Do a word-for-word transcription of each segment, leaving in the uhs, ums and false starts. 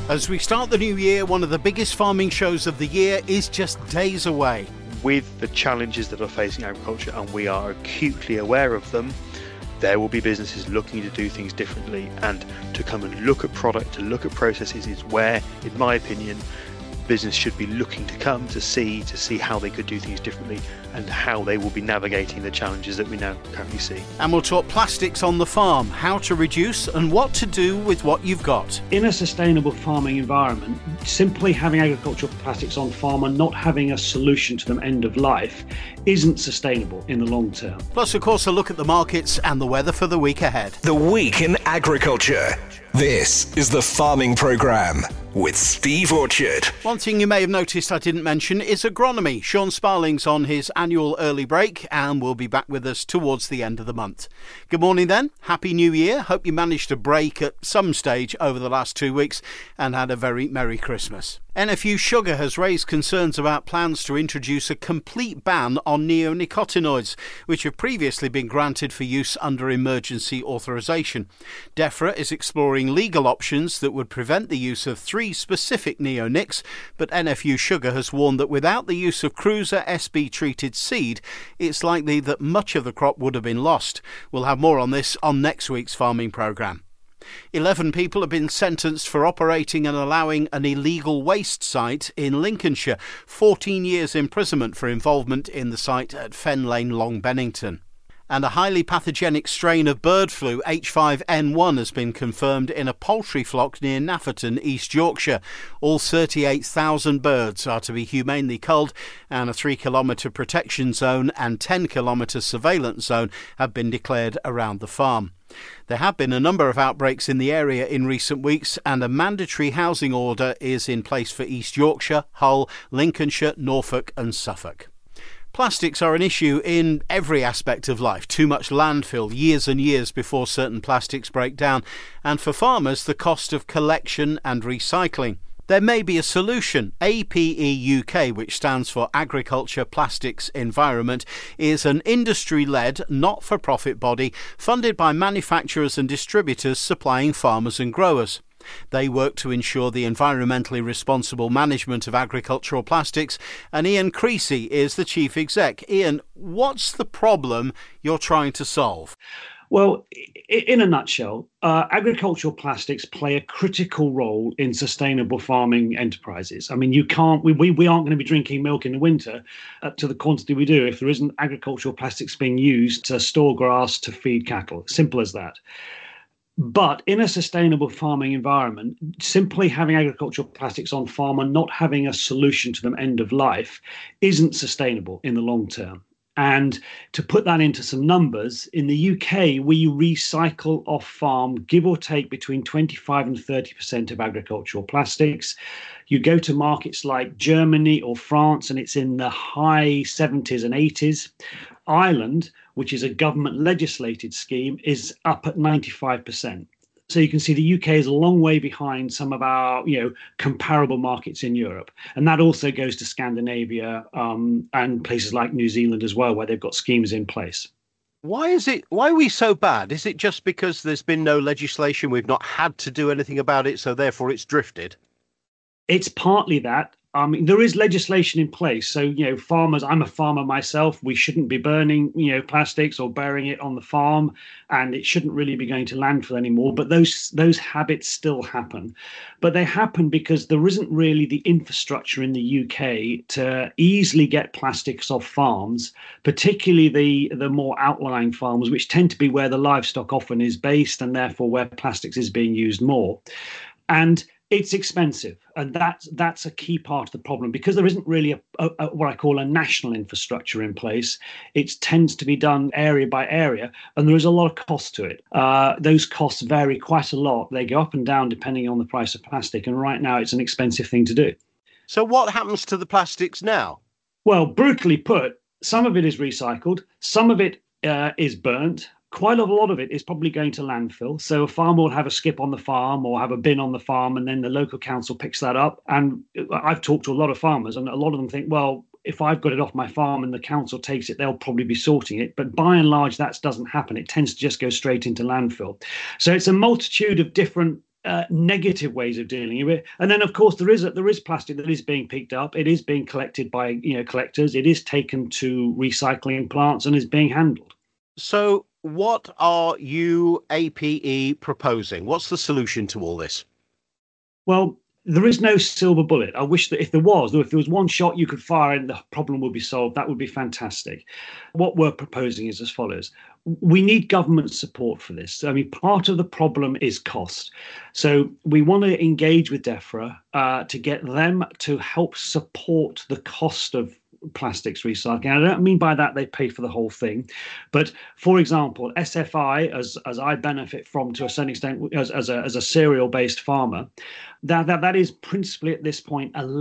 As we start the new year, one of the biggest farming shows of the year is just days away. With the challenges that are facing agriculture, and we are acutely aware of them, there will be businesses looking to do things differently, and to come and look at product, to look at processes is where, in my opinion, business should be looking to come to see to see how they could do things differently and how they will be navigating the challenges that we now currently see. And we'll talk plastics on the farm, how to reduce and what to do with what you've got. In a sustainable farming environment, simply having agricultural plastics on farm and not having a solution to them end of life isn't sustainable in the long term. Plus, of course, a look at the markets and the weather for the week ahead. The Week in Agriculture. This is the Farming Programme with Steve Orchard. One thing you may have noticed I didn't mention is agronomy. Sean Sparling's on his annual early break and will be back with us towards the end of the month. Good morning then. Happy New Year. Hope you managed a break at some stage over the last two weeks and had a very Merry Christmas. N F U Sugar has raised concerns about plans to introduce a complete ban on neonicotinoids, which have previously been granted for use under emergency authorisation. DEFRA is exploring legal options that would prevent the use of three specific neonics, but N F U Sugar has warned that without the use of Cruiser S B treated seed, it's likely that much of the crop would have been lost. We'll have more on this on next week's farming programme. Eleven people have been sentenced for operating and allowing an illegal waste site in Lincolnshire. fourteen years imprisonment for involvement in the site at Fen Lane, Long Bennington. And a highly pathogenic strain of bird flu, H five N one, has been confirmed in a poultry flock near Nafferton, East Yorkshire. All thirty-eight thousand birds are to be humanely culled, and a three kilometre protection zone and ten kilometre surveillance zone have been declared around the farm. There have been a number of outbreaks in the area in recent weeks, and a mandatory housing order is in place for East Yorkshire, Hull, Lincolnshire, Norfolk and Suffolk. Plastics are an issue in every aspect of life. Too much landfill years and years before certain plastics break down, and for farmers the cost of collection and recycling. There may be a solution. A P E U K, which stands for Agriculture Plastics Environment, is an industry-led, not-for-profit body funded by manufacturers and distributors supplying farmers and growers. They work to ensure the environmentally responsible management of agricultural plastics, and Ian Creasy is the chief exec. Ian, what's the problem you're trying to solve? Well, in a nutshell, uh, agricultural plastics play a critical role in sustainable farming enterprises. I mean, you can't, we, we, we aren't going to be drinking milk in the winter uh, to the quantity we do if there isn't agricultural plastics being used to store grass to feed cattle. Simple as that. But in a sustainable farming environment, simply having agricultural plastics on farm and not having a solution to them end of life isn't sustainable in the long term. And to put that into some numbers, in the U K, we recycle off farm, give or take between twenty-five and thirty percent of agricultural plastics. You go to markets like Germany or France, and it's in the high seventies and eighties. Ireland, which is a government legislated scheme, is up at ninety-five percent. So you can see the U K is a long way behind some of our, you know, comparable markets in Europe. And that also goes to Scandinavia um, and places like New Zealand as well, where they've got schemes in place. Why is it, why are we so bad? Is it just because there's been no legislation, we've not had to do anything about it, so therefore it's drifted? It's partly that. I mean, there is legislation in place. So, you know, farmers, I'm a farmer myself. We shouldn't be burning, you know, plastics or burying it on the farm, and it shouldn't really be going to landfill anymore. But those those habits still happen. But they happen because there isn't really the infrastructure in the U K to easily get plastics off farms, particularly the, the more outlying farms, which tend to be where the livestock often is based and therefore where plastics is being used more. And it's expensive, and that's that's a key part of the problem because there isn't really a, a, a what I call a national infrastructure in place. It tends to be done area by area, and there is a lot of cost to it. Uh, those costs vary quite a lot. They go up and down depending on the price of plastic, and right now it's an expensive thing to do. So what happens to the plastics now? Well, brutally put, some of it is recycled, some of it uh, is burnt. Quite a lot of it is probably going to landfill. So a farmer will have a skip on the farm or have a bin on the farm, and then the local council picks that up. And I've talked to a lot of farmers, and a lot of them think, well, if I've got it off my farm and the council takes it, they'll probably be sorting it. But by and large, that doesn't happen. It tends to just go straight into landfill. So it's a multitude of different uh, negative ways of dealing with it. And then, of course, there is a, there is plastic that is being picked up. It is being collected by you know collectors. It is taken to recycling plants and is being handled. So, what are you, A P E, proposing? What's the solution to all this? Well, there is no silver bullet. I wish that if there was, if there was one shot you could fire and the problem would be solved, that would be fantastic. What we're proposing is as follows. We need government support for this. I mean, part of the problem is cost. So we want to engage with DEFRA uh, to get them to help support the cost of plastics recycling. I don't mean by that they pay for the whole thing, but for example, S F I, as as I benefit from to a certain extent as, as a as a cereal-based farmer, that that, that is principally at this point a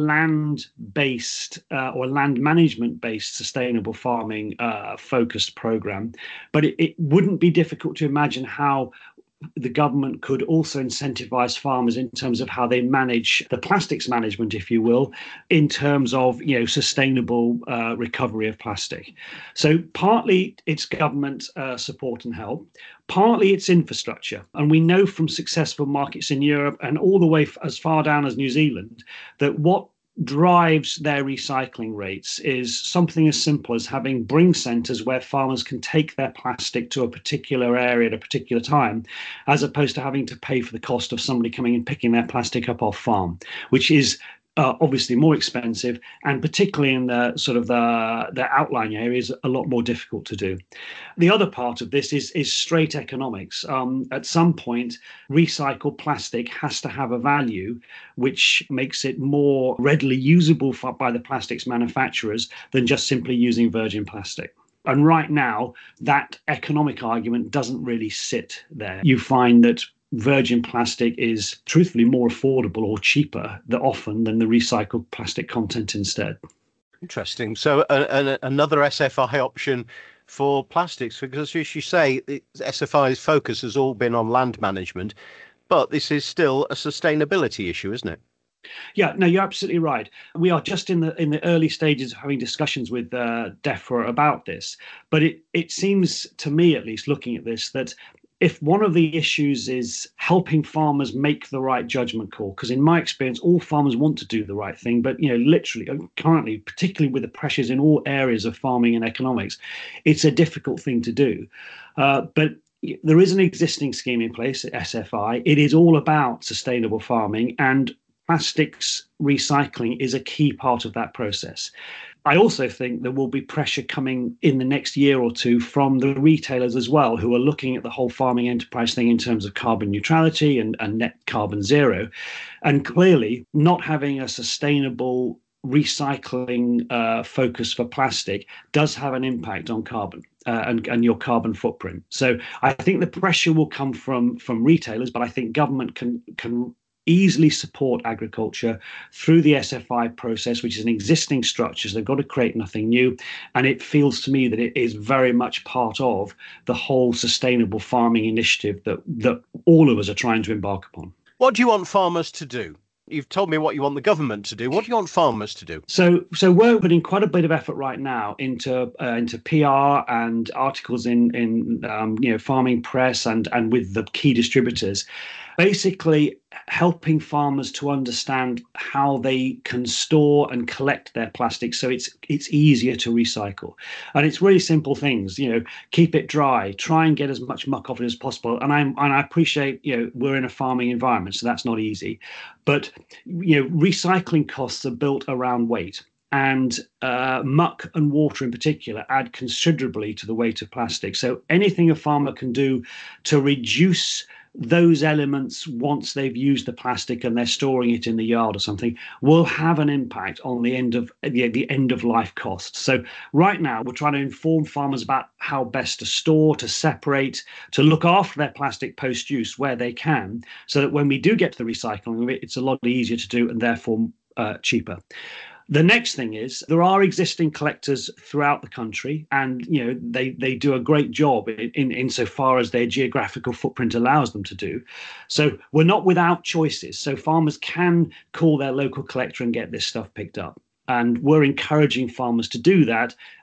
land-based uh, or land management-based sustainable farming uh, focused program. But it, it wouldn't be difficult to imagine how the government could also incentivize farmers in terms of how they manage the plastics management, if you will, in terms of you know sustainable uh, recovery of plastic. So partly it's government uh, support and help, partly it's infrastructure. And we know from successful markets in Europe and all the way as far down as New Zealand that what drives their recycling rates is something as simple as having bring centres where farmers can take their plastic to a particular area at a particular time, as opposed to having to pay for the cost of somebody coming and picking their plastic up off farm, which is uh, obviously more expensive, and particularly in the sort of the, the outlying areas, a lot more difficult to do. The other part of this is, is straight economics. Um, at some point, recycled plastic has to have a value which makes it more readily usable for, by the plastics manufacturers than just simply using virgin plastic. And right now, that economic argument doesn't really sit there. You find that virgin plastic is truthfully more affordable or cheaper that often than the recycled plastic content instead. Interesting. So uh, uh, another S F I option for plastics, because as you say, the S F I's focus has all been on land management, but this is still a sustainability issue, isn't it? Yeah, no, you're absolutely right. We are just in the in the early stages of having discussions with uh, DEFRA about this. But it, it seems to me, at least looking at this, that if one of the issues is helping farmers make the right judgment call, because in my experience, all farmers want to do the right thing, but you know, literally, currently, particularly with the pressures in all areas of farming and economics, it's a difficult thing to do. Uh, but there is an existing scheme in place at S F I. It is all about sustainable farming, and plastics recycling is a key part of that process. I also think there will be pressure coming in the next year or two from the retailers as well, who are looking at the whole farming enterprise thing in terms of carbon neutrality and, and net carbon zero. And clearly, not having a sustainable recycling uh, focus for plastic does have an impact on carbon uh, and, and your carbon footprint. So I think the pressure will come from, from retailers, but I think government can can easily support agriculture through the S F I process, which is an existing structure. So they've got to create nothing new. And it feels to me that it is very much part of the whole sustainable farming initiative that, that all of us are trying to embark upon. What do you want farmers to do? You've told me what you want the government to do. What do you want farmers to do? So, so we're putting quite a bit of effort right now into uh, into P R and articles in in um, you know farming press and and with the key distributors, basically helping farmers to understand how they can store and collect their plastic so it's it's easier to recycle. And it's really simple things, you know, keep it dry, try and get as much muck off it as possible. And I'm and I appreciate, you know, we're in a farming environment, so that's not easy. But, you know, recycling costs are built around weight. And uh, muck and water in particular add considerably to the weight of plastic. So anything a farmer can do to reduce those elements once they've used the plastic and they're storing it in the yard or something will have an impact on the end of the, the end of life costs. So right now we're trying to inform farmers about how best to store, to separate, to look after their plastic post-use where they can, so that when we do get to the recycling of it, it's a lot easier to do and therefore uh, cheaper. The next thing is there are existing collectors throughout the country, and you know they they do a great job in, in insofar as their geographical footprint allows them to do. So we're not without choices. So farmers can call their local collector and get this stuff picked up. And we're encouraging farmers to do that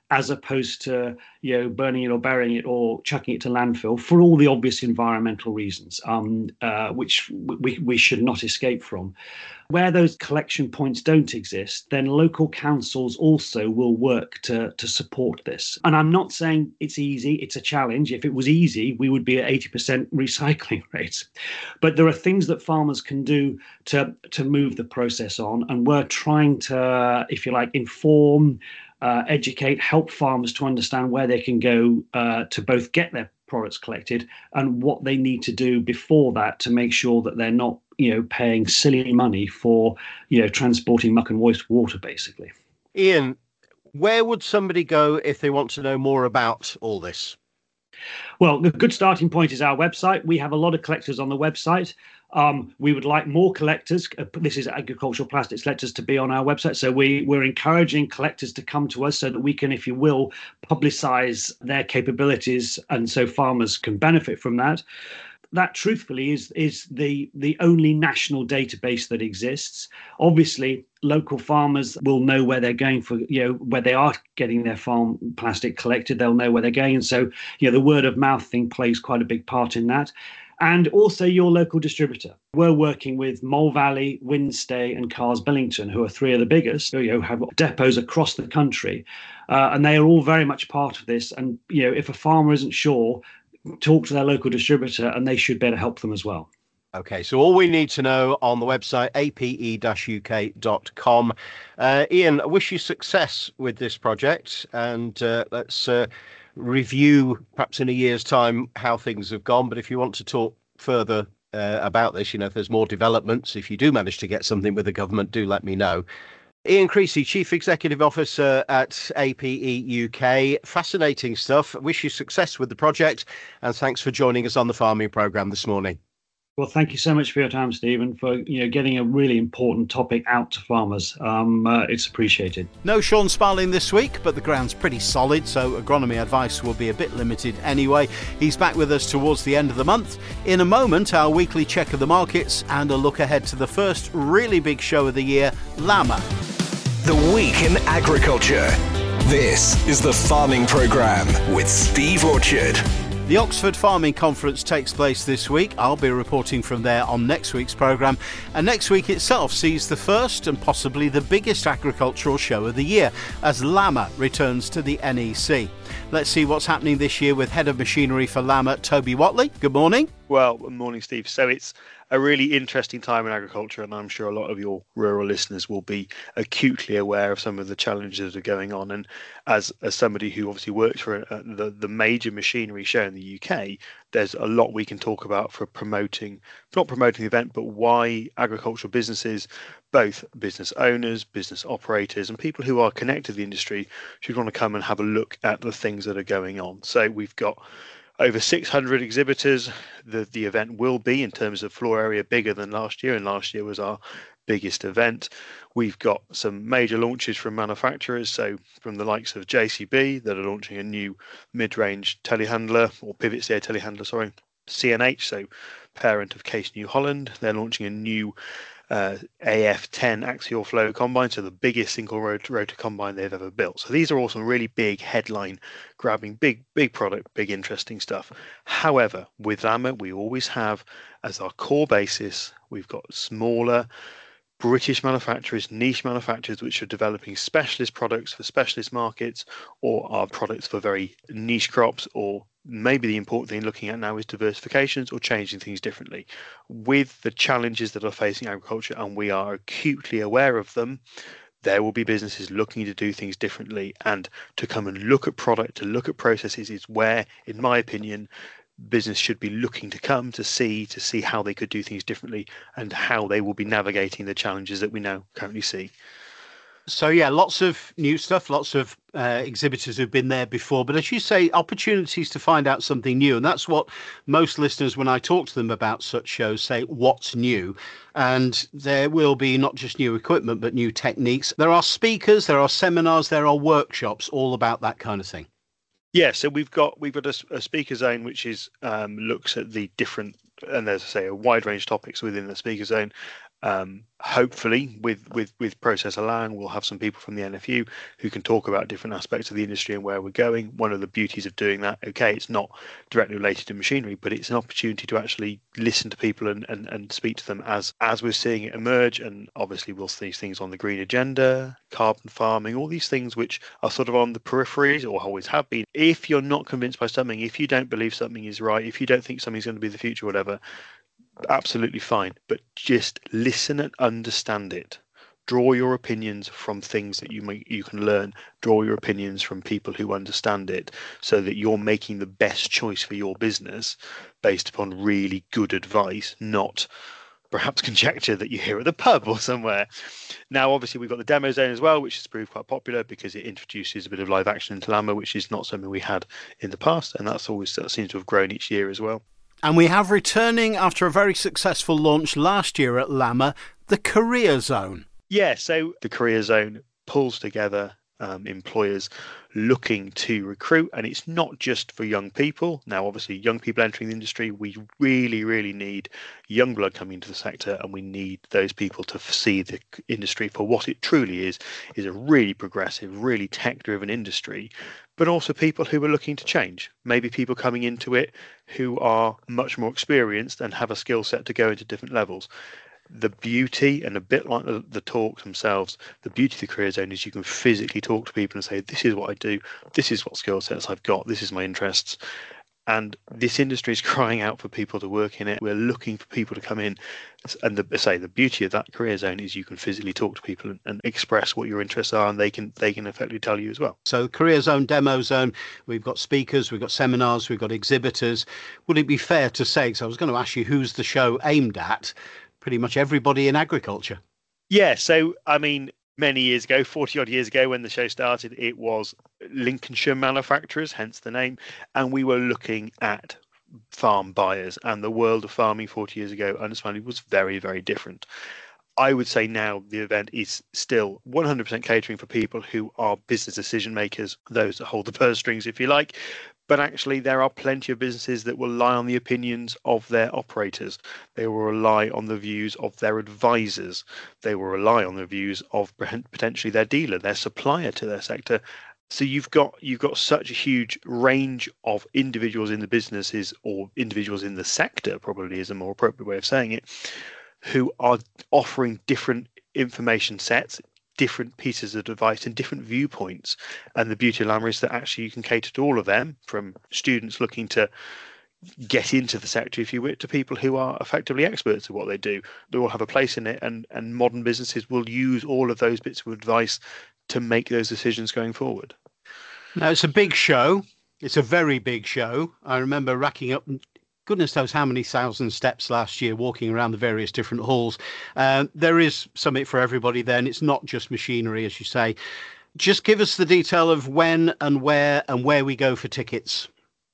as opposed to, you know, burning it or burying it or chucking it to landfill for all the obvious environmental reasons, um, uh, which we, we should not escape from. Where those collection points don't exist, then local councils also will work to, to support this. And I'm not saying it's easy, it's a challenge. If it was easy, we would be at eighty percent recycling rates. But there are things that farmers can do to, to move the process on. And we're trying to, if you like, inform, uh, educate, help farmers to understand where they can go uh, to both get their products collected and what they need to do before that to make sure that they're not, you know, paying silly money for, you know, transporting muck and waste water, basically. Ian, where would somebody go if they want to know more about all this? Well, the good starting point is our website. We have a lot of collectors on the website. Um, we would like more collectors. Uh, this is agricultural plastics collectors to be on our website. So we, we're encouraging collectors to come to us so that we can, if you will, publicize their capabilities and so farmers can benefit from that. That, truthfully, is is the the only national database that exists. Obviously, local farmers will know where they're going for, you know, where they are getting their farm plastic collected. They'll know where they're going, and so, you know, the word of mouth thing plays quite a big part in that. And also your local distributor. We're working with Mole Valley, Windstay, and Cars Billington, who are three of the biggest, you know, have depots across the country, uh, and they are all very much part of this. And, you know, if a farmer isn't sure, talk to their local distributor and they should better help them as well. Okay, so all we need to know on the website, a p e dash u k dot com. Uh, Ian, I wish you success with this project, and uh, let's uh, review perhaps in a year's time how things have gone. But if you want to talk further uh, about this, you know, if there's more developments, if you do manage to get something with the government, do let me know. Ian Creasy, Chief Executive Officer at A P E U K. Fascinating stuff. Wish you success with the project, and thanks for joining us on the Farming Programme this morning. Well, thank you so much for your time, Stephen, for, you know, getting a really important topic out to farmers. Um, uh, it's appreciated. No Sean Sparling this week, but the ground's pretty solid, so agronomy advice will be a bit limited anyway. He's back with us towards the end of the month. In a moment, our weekly check of the markets and a look ahead to the first really big show of the year, LAMA. The Week in Agriculture. This is the Farming Programme with Steve Orchard. The Oxford Farming Conference takes place this week. I'll be reporting from there on next week's programme. And next week itself sees the first and possibly the biggest agricultural show of the year as LAMA returns to the N E C. Let's see what's happening this year with Head of Machinery for LAMA, Toby Watley. Good morning. Well, good morning, Steve. So it's a really interesting time in agriculture, and I'm sure a lot of your rural listeners will be acutely aware of some of the challenges that are going on. And as, as somebody who obviously works for a, the, the major machinery show in the U K, there's a lot we can talk about for promoting, not promoting the event, but why agricultural businesses, both business owners, business operators, and people who are connected to the industry should want to come and have a look at the things that are going on. So we've got over six hundred exhibitors. The the event will be, in terms of floor area, bigger than last year, and last year was our biggest event. We've got some major launches from manufacturers, so from the likes of J C B that are launching a new mid-range telehandler, or pivot steer telehandler, sorry. C N H, so parent of Case New Holland, they're launching a new Uh, A F ten axial flow combine, so the biggest single rotor, rotor combine they've ever built. So these are all some really big headline grabbing, big, big product, big interesting stuff. However, with LAMA, we always have as our core basis, we've got smaller British manufacturers, niche manufacturers, which are developing specialist products for specialist markets, or are products for very niche crops, or maybe the important thing looking at now is diversifications or changing things differently. With the challenges that are facing agriculture, and we are acutely aware of them, there will be businesses looking to do things differently, and to come and look at product, to look at processes is where, in my opinion, business should be looking to come to see, to see how they could do things differently and how they will be navigating the challenges that we now currently see. So, yeah, lots of new stuff, lots of uh, exhibitors who've been there before. But as you say, opportunities to find out something new. And that's what most listeners, when I talk to them about such shows, say, what's new? And there will be not just new equipment, but new techniques. There are speakers, there are seminars, there are workshops, all about that kind of thing. Yeah, so we've got we've got a, a speaker zone which is um, looks at the different, and as I say, a wide range of topics within the speaker zone. Um, hopefully, with, with, with Process Allowing, we'll have some people from the N F U who can talk about different aspects of the industry and where we're going. One of the beauties of doing that, okay, it's not directly related to machinery, but it's an opportunity to actually listen to people and, and, and speak to them as, as we're seeing it emerge. And obviously, we'll see things on the green agenda, carbon farming, all these things which are sort of on the peripheries or always have been. If you're not convinced by something, if you don't believe something is right, if you don't think something's going to be the future, whatever, absolutely fine, but just listen and understand it. Draw your opinions from things that you make, you can learn. Draw your opinions from people who understand it, so that you're making the best choice for your business based upon really good advice, not perhaps conjecture that you hear at the pub or somewhere. Now, obviously, we've got the demo zone as well, which has proved quite popular because it introduces a bit of live action into LAMA, which is not something we had in the past, and that's always that seems to have grown each year as well. And we have returning after a very successful launch last year at LAMA, the Career Zone. Yeah, so the Career Zone pulls together um, employers looking to recruit, and it's not just for young people. Now, obviously, young people entering the industry, we really, really need young blood coming into the sector, and we need those people to see the industry for what it truly is, is a really progressive, really tech-driven industry, but also people who are looking to change. Maybe people coming into it who are much more experienced and have a skill set to go into different levels. The beauty, and a bit like the, the talks themselves, the beauty of the Career Zone is you can physically talk to people and say, this is what I do, this is what skill sets I've got, this is my interests. And this industry is crying out for people to work in it. We're looking for people to come in. And the, say the beauty of that Career Zone is you can physically talk to people and, and express what your interests are, and they can they can effectively tell you as well. So Career Zone, Demo Zone, we've got speakers, we've got seminars, we've got exhibitors. Would it be fair to say, because I was going to ask you who's the show aimed at, pretty much everybody in agriculture? Yeah, so I mean, many years ago, forty odd years ago when the show started, it was Lincolnshire manufacturers, hence the name, and we were looking at farm buyers, and the world of farming forty years ago, understandably, was very, very different. I would say now the event is still one hundred percent catering for people who are business decision makers, those that hold the purse strings, if you like. But actually, there are plenty of businesses that will rely on the opinions of their operators. They will rely on the views of their advisors. They will rely on the views of potentially their dealer, their supplier to their sector. So you've got you've got such a huge range of individuals in the businesses, or individuals in the sector, probably is a more appropriate way of saying it, who are offering different information sets, different pieces of advice and different viewpoints. And the beauty of LAMA is that actually you can cater to all of them, from students looking to get into the sector, if you will, to people who are effectively experts at what they do. They all have a place in it, and, and modern businesses will use all of those bits of advice to make those decisions going forward. Now, it's a big show. It's a very big show. I remember racking up goodness knows how many thousand steps last year walking around the various different halls. Uh, there is something for everybody then. It's not just machinery, as you say. Just give us the detail of when and where and where we go for tickets.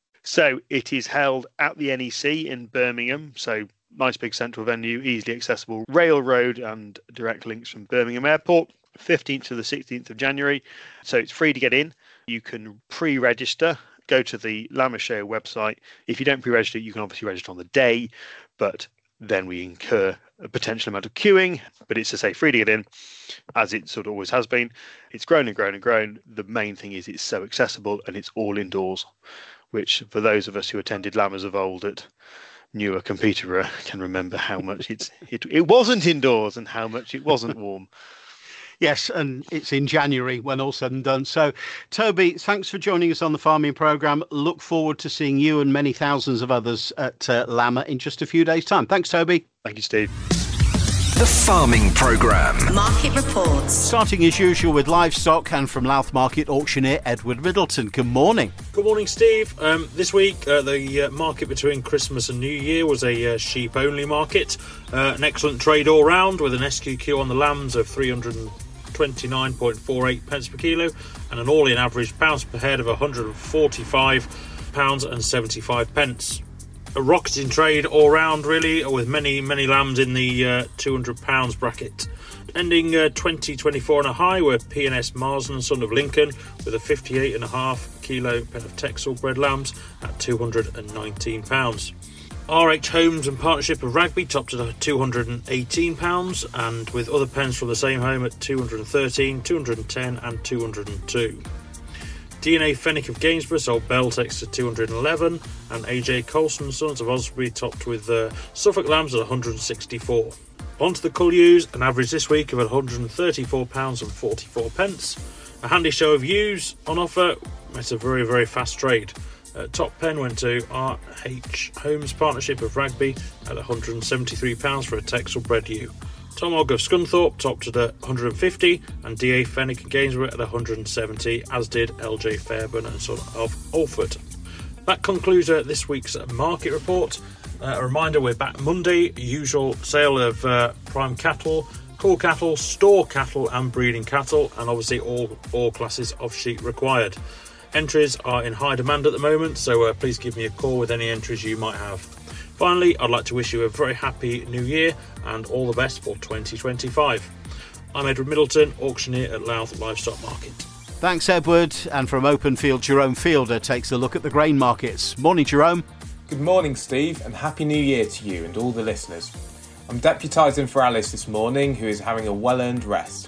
So it is held at the N E C in Birmingham. So nice big central venue, easily accessible rail road and direct links from Birmingham Airport, fifteenth to the sixteenth of January. So it's free to get in. You can pre-register. Go to the LAMA Show website. If you don't pre-register, you can obviously register on the day, but then we incur a potential amount of queuing. But it's to say free to get in, as it sort of always has been. It's grown and grown and grown. The main thing is it's so accessible and it's all indoors, which for those of us who attended LAMAs of old at Newark and Peterborough can remember how much it's it, it wasn't indoors and how much it wasn't warm. Yes, and it's in January when all said and done. So, Toby, thanks for joining us on the Farming Programme. Look forward to seeing you and many thousands of others at uh, LAMA in just a few days' time. Thanks, Toby. Thank you, Steve. The Farming Programme. Market reports. Starting as usual with livestock, and from Louth Market auctioneer Edward Middleton. Good morning. Good morning, Steve. Um, this week, uh, the uh, market between Christmas and New Year was a uh, sheep-only market. Uh, an excellent trade all round, with an S Q Q on the lambs of three hundred twenty-nine point four eight pence per kilo and an all-in average pounds per head of one hundred forty-five pounds and seventy-five pence. A rocketing trade all round, really, with many, many lambs in the uh, two hundred pounds bracket. Ending uh, twenty twenty-four on a high were P and S Marsden, son of Lincoln, with a fifty-eight point five kilo pen of Texel bred lambs at two hundred nineteen pounds. R H Homes and Partnership of Ragby topped at two hundred and eighteen pounds, and with other pens from the same home at two hundred and thirteen, two hundred and ten and two hundred and two. D and A Fenwick of Gainsborough sold Beltex at two hundred and eleven, and A J Colson and Sons of Osbury topped with uh, Suffolk Lambs at one hundred and sixty-four. On to the Cullews, an average this week of one hundred and thirty-four pounds and forty-four pence. A handy show of ewes on offer. It's a very, very fast trade. Uh, top pen went to R H Homes Partnership of Ragby at one hundred and seventy-three pounds for a Texel bred ewe. Tom Ogg of Scunthorpe topped at one hundred and fifty, and D A Fenwick and Gainsborough at one hundred and seventy, as did L J Fairburn and Son of Alford. That concludes uh, this week's market report. Uh, a reminder, we're back Monday. Usual sale of uh, prime cattle, cull cattle, store cattle and breeding cattle, and obviously all, all classes of sheep required. Entries are in high demand at the moment, so uh, please give me a call with any entries you might have. Finally, I'd like to wish you a very happy new year and all the best for twenty twenty-five. I'm Edward Middleton, auctioneer at Louth Livestock Market. Thanks, Edward. And from Openfield, Jerome Fielder takes a look at the grain markets. Morning, Jerome. Good morning, Steve, and Happy New Year to you and all the listeners. I'm deputising for Alice this morning, who is having a well-earned rest.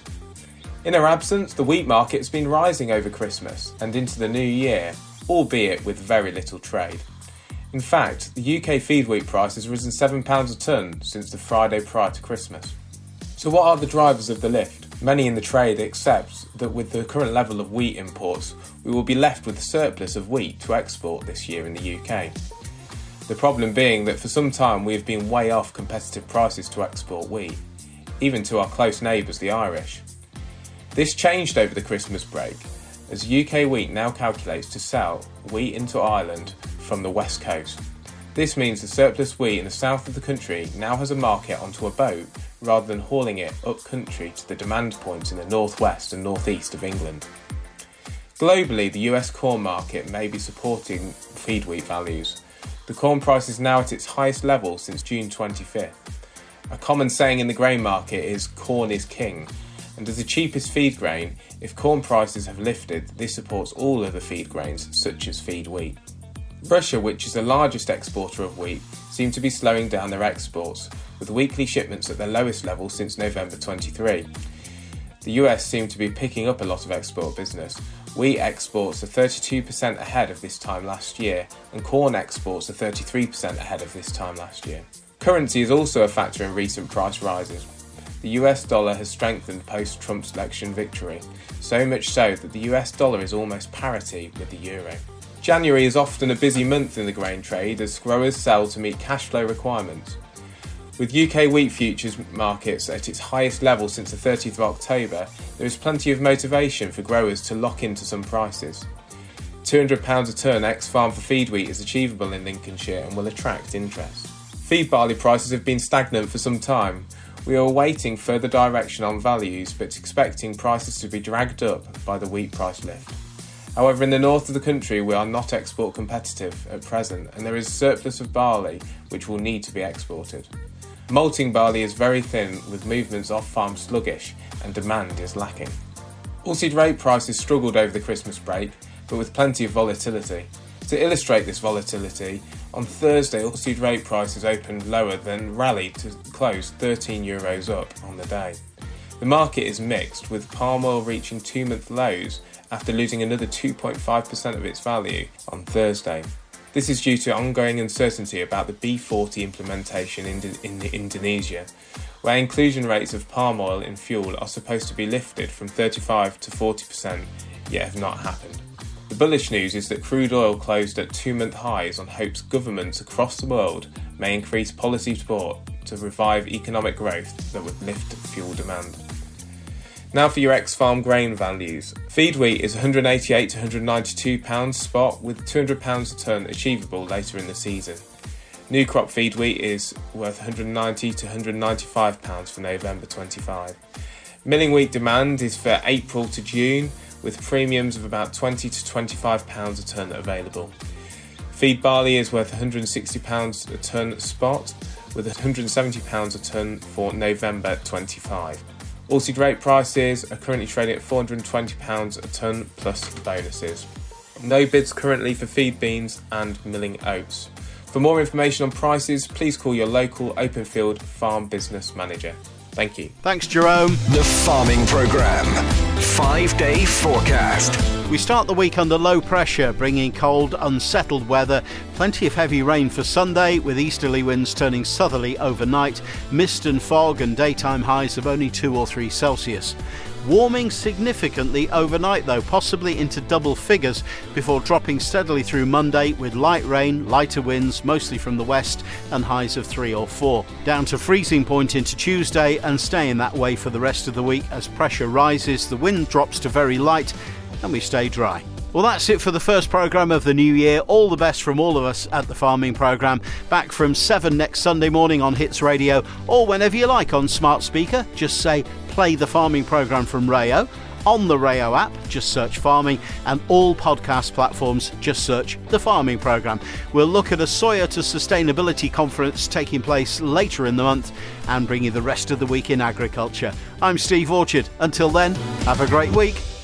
In her absence, the wheat market has been rising over Christmas and into the new year, albeit with very little trade. In fact, the U K feed wheat price has risen seven pounds a tonne since the Friday prior to Christmas. So what are the drivers of the lift? Many in the trade accept that with the current level of wheat imports, we will be left with a surplus of wheat to export this year in the U K. The problem being that for some time we have been way off competitive prices to export wheat, even to our close neighbours the Irish. This changed over the Christmas break, as U K Wheat now calculates to sell wheat into Ireland from the west coast. This means the surplus wheat in the south of the country now has a market onto a boat rather than hauling it up country to the demand points in the northwest and northeast of England. Globally, the U S corn market may be supporting feed wheat values. The corn price is now at its highest level since June twenty-fifth. A common saying in the grain market is corn is king, and as the cheapest feed grain, if corn prices have lifted, this supports all other feed grains such as feed wheat. Russia, which is the largest exporter of wheat, seem to be slowing down their exports, with weekly shipments at their lowest level since November twenty-third. The U S seem to be picking up a lot of export business. Wheat exports are thirty-two percent ahead of this time last year, and corn exports are thirty-three percent ahead of this time last year. Currency is also a factor in recent price rises. The U S dollar has strengthened post-Trump's election victory, so much so that the U S dollar is almost parity with the euro. January is often a busy month in the grain trade as growers sell to meet cash flow requirements. With U K wheat futures markets at its highest level since the thirtieth of October, there is plenty of motivation for growers to lock into some prices. two hundred pounds a tonne ex-farm for feed wheat is achievable in Lincolnshire and will attract interest. Feed barley prices have been stagnant for some time. We are awaiting further direction on values, but expecting prices to be dragged up by the wheat price lift. However, in the north of the country we are not export competitive at present, and there is a surplus of barley which will need to be exported. Malting barley is very thin, with movements off-farm sluggish, and demand is lacking. Oilseed rape prices struggled over the Christmas break, but with plenty of volatility. To illustrate this volatility, on Thursday oilseed rape prices opened lower, then rallied to close thirteen euros up on the day. The market is mixed, with palm oil reaching two-month lows after losing another two point five percent of its value on Thursday. This is due to ongoing uncertainty about the B forty implementation in, in Indonesia, where inclusion rates of palm oil in fuel are supposed to be lifted from thirty-five to forty percent, yet have not happened. The bullish news is that crude oil closed at two-month highs on hopes governments across the world may increase policy support to revive economic growth that would lift fuel demand. Now for your ex-farm grain values. Feed wheat is one hundred eighty-eight to one hundred ninety-two pounds spot, with two hundred pounds a tonne achievable later in the season. New crop feed wheat is worth one hundred ninety to one hundred ninety-five pounds for November twenty-five. Milling wheat demand is for April to June, with premiums of about twenty to twenty-five pounds a tonne available. Feed barley is worth one hundred sixty pounds a tonne spot, with one hundred seventy pounds a tonne for November twenty-five. Oilseed rape prices are currently trading at four hundred twenty pounds a tonne plus bonuses. No bids currently for feed beans and milling oats. For more information on prices, please call your local Openfield Farm Business Manager. Thank you. Thanks, Jerome. The Farming Programme. Five-day forecast. We start the week under low pressure, bringing cold, unsettled weather. Plenty of heavy rain for Sunday, with easterly winds turning southerly overnight. Mist and fog and daytime highs of only two or three Celsius. Warming significantly overnight though, possibly into double figures, before dropping steadily through Monday with light rain, lighter winds, mostly from the west, and highs of three or four. Down to freezing point into Tuesday and staying that way for the rest of the week as pressure rises, the wind drops to very light, and we stay dry. Well, that's it for the first programme of the new year. All the best from all of us at the Farming Programme. Back from seven next Sunday morning on Hits Radio, or whenever you like on smart speaker. Just say, play the Farming Programme from Rayo. On the Rayo app, just search Farming, and all podcast platforms, just search the Farming Programme. We'll look at a Soya to Sustainability conference taking place later in the month and bring you the rest of the week in agriculture. I'm Steve Orchard. Until then, have a great week.